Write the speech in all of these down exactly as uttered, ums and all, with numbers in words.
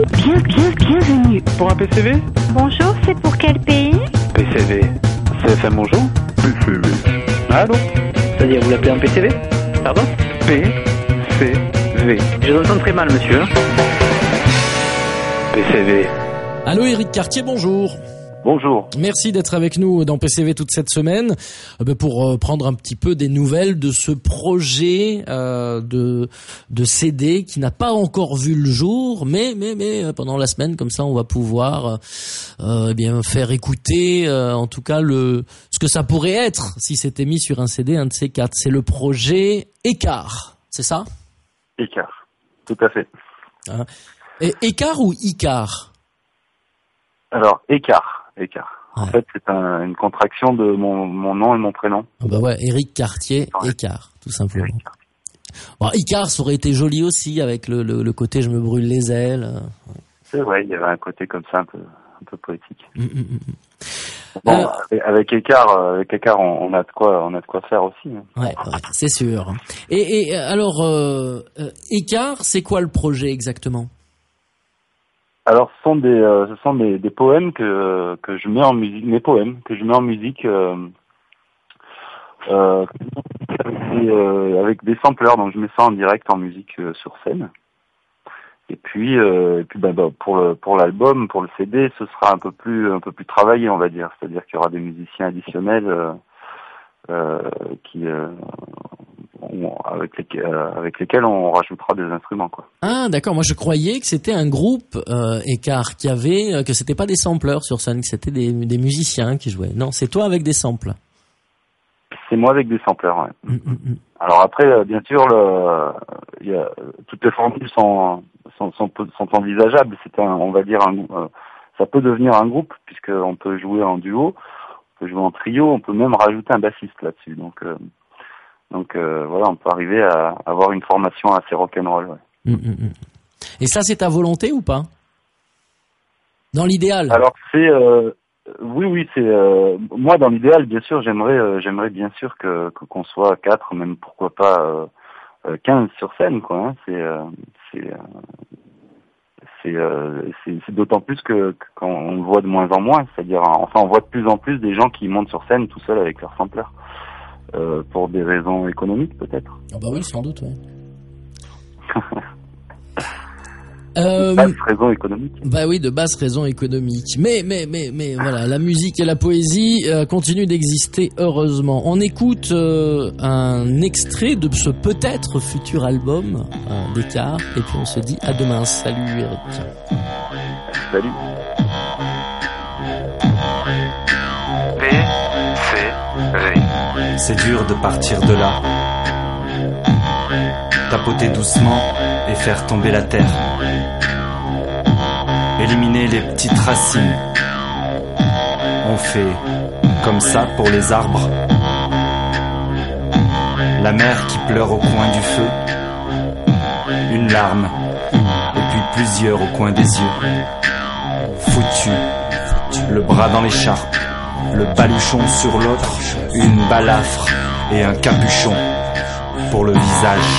Bien, bien, bienvenue. Pour un P C V? Bonjour, c'est pour quel pays? P C V. C F M, bonjour? P C V. Allô? C'est-à-dire, vous l'appelez un P C V? Pardon? P C V. Je vous entends très mal, monsieur. P C V. Allô, Éric Cartier, bonjour. Bonjour. Merci d'être avec nous dans P C V toute cette semaine pour prendre un petit peu des nouvelles de ce projet euh, de de C D qui n'a pas encore vu le jour, mais mais mais pendant la semaine comme ça on va pouvoir euh, eh bien faire écouter euh, en tout cas le ce que ça pourrait être si c'était mis sur un C D, un de ces quatre. C'est le projet Écart, c'est ça? Écart, tout à fait. Hein. Et Écart ou Icar? Alors Écart. Écart. Ouais. En fait, c'est un, une contraction de mon, mon nom et mon prénom. Ah bah ouais, Éric Cartier, ouais. Écart, tout simplement. Éric. Bon, Icar, ça aurait été joli aussi avec le, le, le côté je me brûle les ailes. C'est vrai, il y avait un côté comme ça un peu, un peu poétique. Mmh, mmh, mmh. Bon, euh, avec Écart, avec Écart, on, on a de quoi, on a de quoi faire aussi. Hein. Ouais, ouais, c'est sûr. Et, et alors, euh, Écart, c'est quoi le projet exactement? Alors, ce sont des, euh, ce sont des, des poèmes que que je mets en musique, mes poèmes que je mets en musique euh, euh, et, euh, avec des sampleurs. Donc, je mets ça en direct en musique euh, sur scène. Et puis, euh, et puis, bah, bah, pour le pour l'album, pour le C D, ce sera un peu plus un peu plus travaillé, on va dire. C'est-à-dire qu'il y aura des musiciens additionnels euh, euh, qui euh, avec lesquels, euh, avec lesquels on rajoutera des instruments, quoi. Ah d'accord, moi je croyais que c'était un groupe euh, Écart qui avait, euh, que c'était pas des sampleurs sur scène, que c'était des, des musiciens qui jouaient. Non, c'est toi avec des samples. C'est moi avec des sampleurs, ouais. Mmh, mmh. Alors après, euh, bien sûr, le, y a, toutes les formules sont sont, sont, sont envisageables. C'est un, on va dire, un, euh, ça peut devenir un groupe puisque on peut jouer en duo, on peut jouer en trio, on peut même rajouter un bassiste là-dessus. Donc euh, Donc euh, voilà, on peut arriver à avoir une formation assez rock'n'roll. Ouais. Mmh, mmh. Et ça, c'est ta volonté ou pas? Dans l'idéal? Alors c'est euh, oui, oui, c'est euh, moi dans l'idéal, bien sûr, j'aimerais, euh, j'aimerais bien sûr que, que qu'on soit quatre, même pourquoi pas euh, quinze sur scène, quoi. Hein. C'est euh, c'est euh, c'est, euh, c'est c'est d'autant plus que, que quand on le voit de moins en moins, c'est-à-dire enfin on voit de plus en plus des gens qui montent sur scène tout seuls avec leur sampleur. Euh, pour des raisons économiques, peut-être. Ah bah oui, sans doute, oui. euh, de basse raison économique. Bah oui, de basse raison économique. Mais, mais, mais, mais voilà, la musique et la poésie euh, continuent d'exister, heureusement. On écoute euh, un extrait de ce peut-être futur album euh, d'Écart, et puis on se dit à demain. Salut Éric. Salut. P C V. C'est dur de partir de là, tapoter doucement et faire tomber la terre, éliminer les petites racines. On fait comme ça pour les arbres, la mer qui pleure au coin du feu, une larme et puis plusieurs au coin des yeux. Foutu, le bras dans l'écharpe, le baluchon sur l'autre, une balafre et un capuchon pour le visage.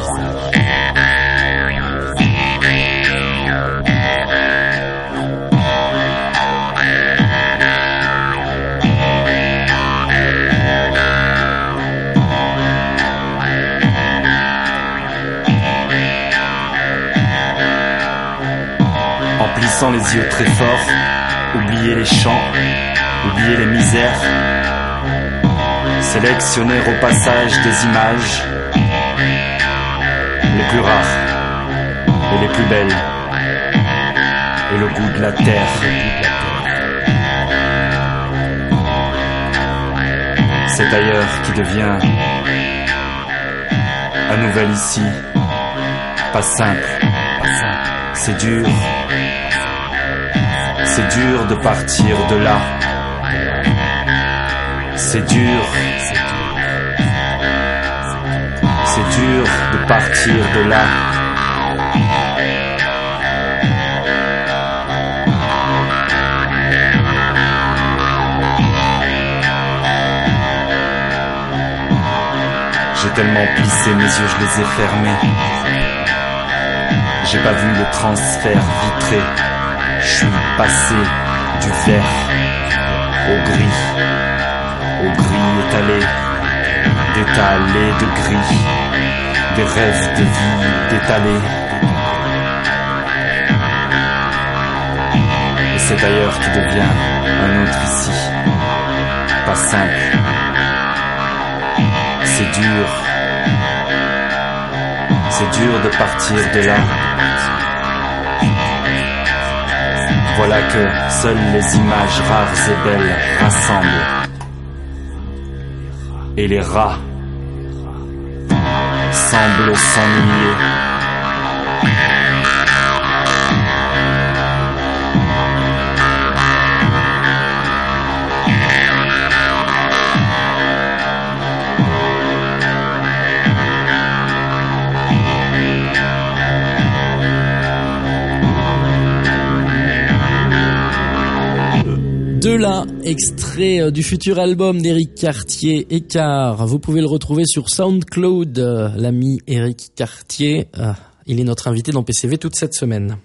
En plissant les yeux très fort, oublier les chants, oublier les misères, sélectionner au passage des images les plus rares et les plus belles, et le goût de la terre. C'est ailleurs qui devient un nouvel ici, pas simple, c'est dur, c'est dur de partir de là. C'est dur, c'est dur de partir de là. J'ai tellement plissé mes yeux, je les ai fermés. J'ai pas vu le transfert vitré. Je suis passé du vert au gris, au gris étalé, d'étalé de gris, des rêves de vie d'étalés. Et c'est d'ailleurs qui devient un autre ici, pas simple, c'est dur, c'est dur de partir de là. Voilà que seules les images rares et belles rassemblent. Et les rats semblent s'ennuyer. De là, extrait du futur album d'Éric Cartier, Écart. Vous pouvez le retrouver sur SoundCloud, l'ami Éric Cartier. Il est notre invité dans P C V toute cette semaine.